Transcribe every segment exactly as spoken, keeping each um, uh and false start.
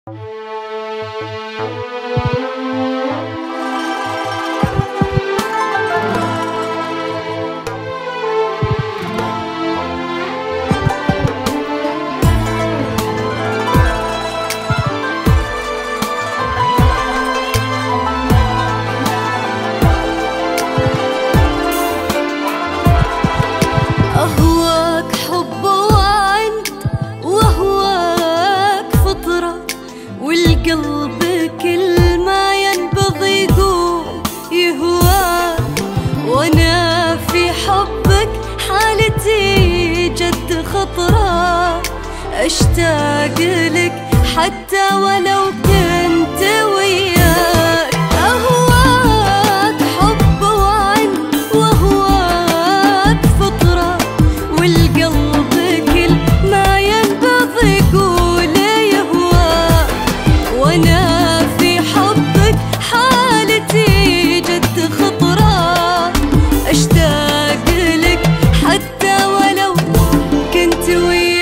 أهواك حب وعند وأهواك فطرة، والقلب كل ما ينبض يقوم يهواك، وأنا في حبك حالتي جد خطرة، أشتاق لك حتى ولو كنت وياك. أهواك حب وعند وأهواك فطرة، والقلب كل ما ينبض يقول يهواك، وأنا في حبك حالتي جد خطرة، أشتاق لك حتى ولو كنت وياك.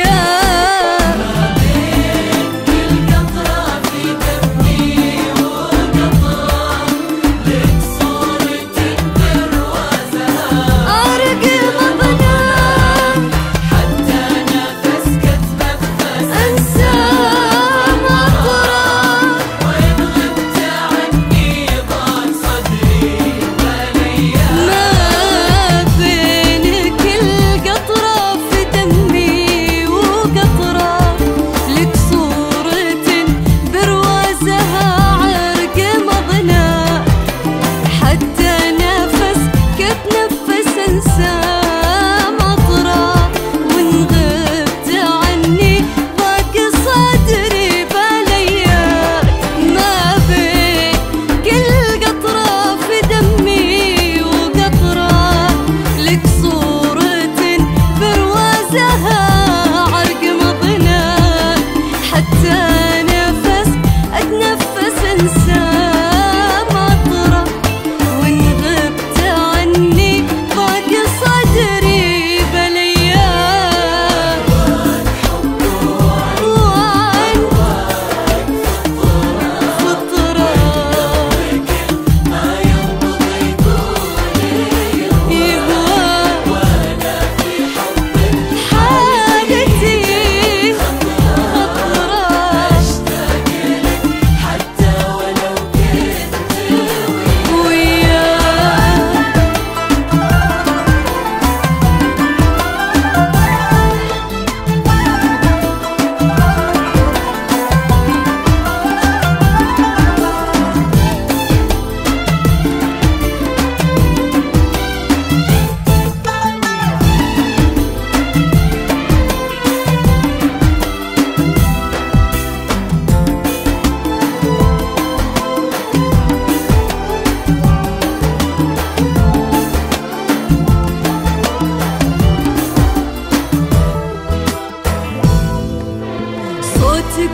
صوتك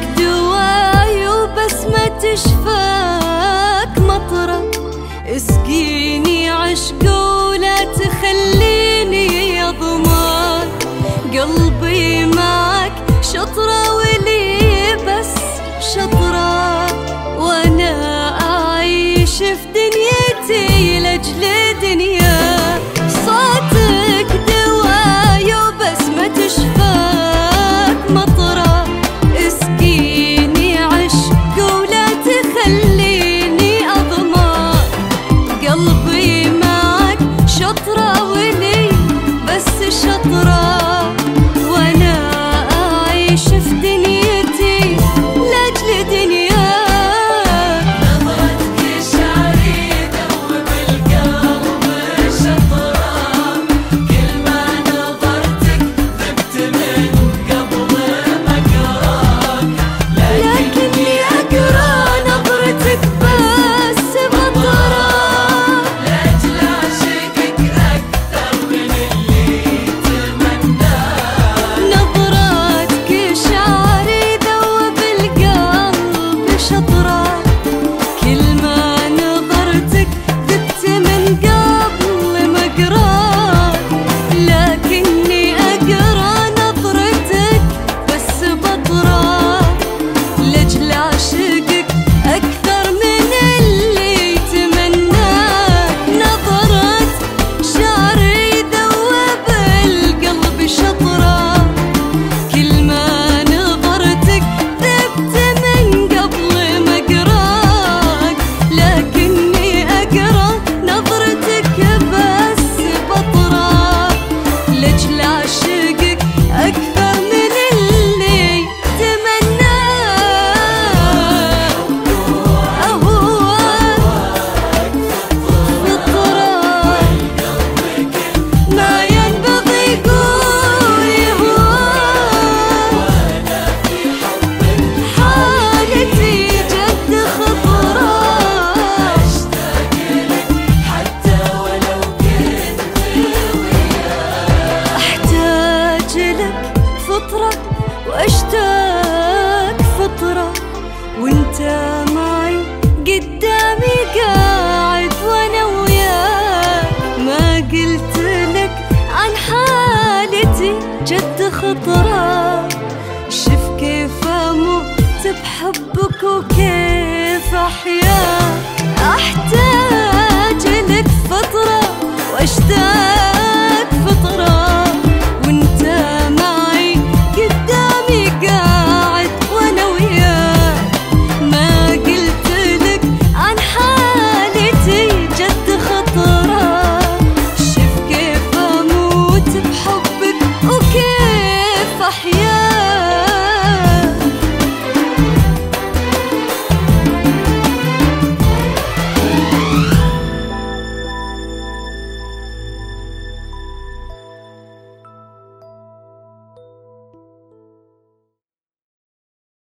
دواي وبسمة شفاك مطرة، اسقيني عشق ولا تخليني أضمار، قلبي معك شطرة ولي بس شطرة، وأنا أعيش في دنيتي لأجل دنياك. صوتك دواي وبسمة شفاك مطرة، اسقيني عشق ولا تخليني أضمار، قلبي معك شطرة ولي بس شطرة، وأنا أعيش في دنيتي لأجل دنياك. نظرتك شعري دوب القلب أموت بحبك وكيف أحيا، أحتاج لك فترة واشتاق